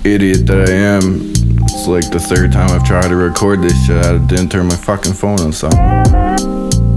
idiot that I am. It's like the third time I've tried to record this shit. I didn't turn my fucking phone on silent.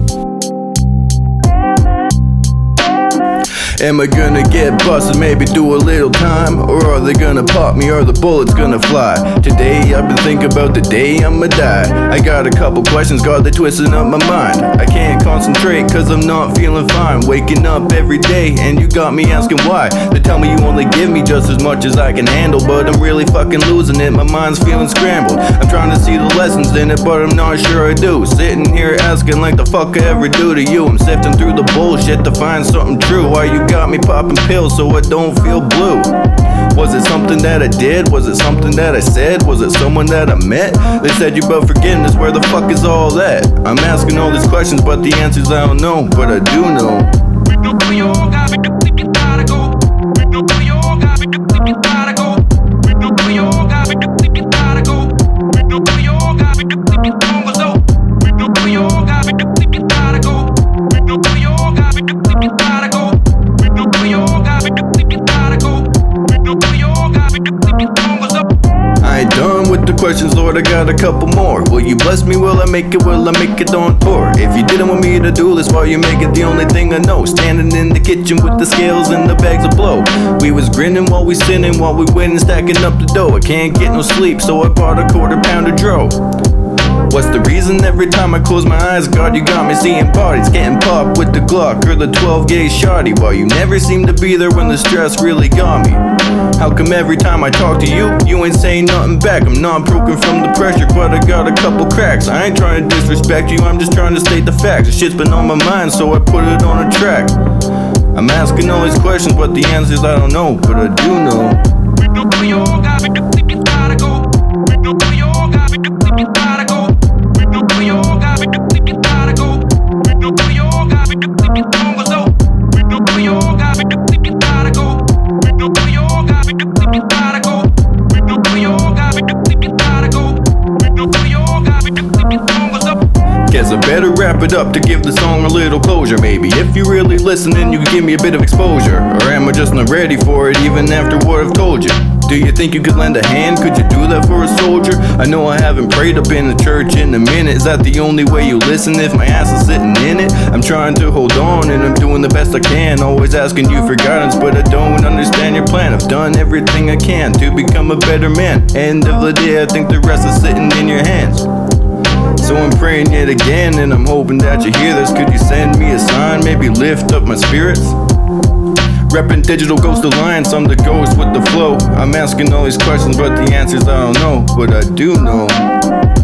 Am I gonna get busted, maybe do a little time? Or are they gonna pop me, or the bullets gonna fly? Today I've been thinking about the day I'ma die. I got a couple questions, God, they twisting up my mind. I can't concentrate cause I'm not feeling fine. Waking up every day and you got me asking why. They tell me you only give me just as much as I can handle, but I'm really fucking losing it, my mind's feeling scrambled. I'm trying to see the lessons in it, but I'm not sure I do. Sitting here asking like the fuck I ever do to you. I'm sifting through the bullshit to find something true. Why you got me popping pills so I don't feel blue? Was it something that I did? Was it something that I said? Was it someone that I met? They said you about forgiveness, where the fuck is all that? I'm asking all these questions but the answers I don't know, but I do know. I ain't done with the questions, Lord, I got a couple more. Will you bless me? Will I make it? Will I make it on tour? If you didn't want me to do this, why you make it the only thing I know? Standing in the kitchen with the scales and the bags of blow. We was grinning while we sinning, while we winning, stacking up the dough. I can't get no sleep, so I bought a quarter-pounder dro. What's the reason every time I close my eyes? God, you got me seeing bodies getting popped with the Glock or the 12 gauge shotty. While you never seem to be there when the stress really got me. How come every time I talk to you, you ain't saying nothing back? I'm not broken from the pressure, but I got a couple cracks. I ain't trying to disrespect you, I'm just trying to state the facts. The shit's been on my mind, so I put it on a track. I'm asking all these questions, but the answers I don't know, but I do know. Guess I better wrap it up to give the song a little closure. Maybe if you really listen, then you can give me a bit of exposure. Or am I just not ready for it even after what I've told you? Do you think you could lend a hand? Could you do that for a soldier? I know I haven't prayed up in the church in a minute. Is that the only way you listen if my ass is sitting in it? I'm trying to hold on and I'm doing the best I can. Always asking you for guidance, but I don't understand your plan. I've done everything I can to become a better man. End of the day, I think the rest is sitting in your hands. So I'm praying yet again, and I'm hoping that you hear this. Could you send me a sign, maybe lift up my spirits? Reppin' Digital Ghost Alliance, I'm the ghost with the flow. I'm asking all these questions, but the answers I don't know, but I do know.